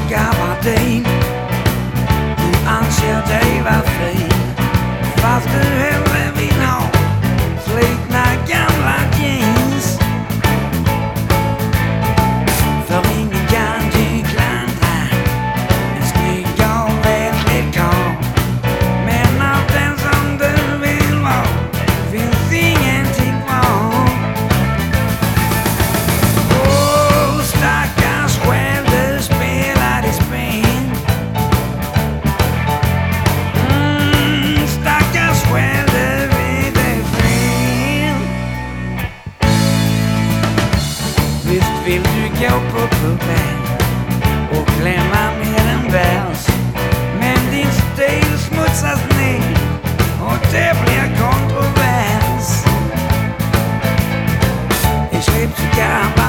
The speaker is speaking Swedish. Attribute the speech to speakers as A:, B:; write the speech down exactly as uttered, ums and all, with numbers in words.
A: gabardin. Du anser dig vara fin, fast du hellre vill ha slitna gamla jeans. För ingen kan du klandra en snygg och väldigt karl, men av den som du vill vara finns ingenting kvar. Åh, stackars själ, du spelar ditt spel. Mm, stackars själ, du vet det fel. Visst vill du gå på puben och klämma med en vers, men din stil smutsas ner och det blir kontrovers. I slips och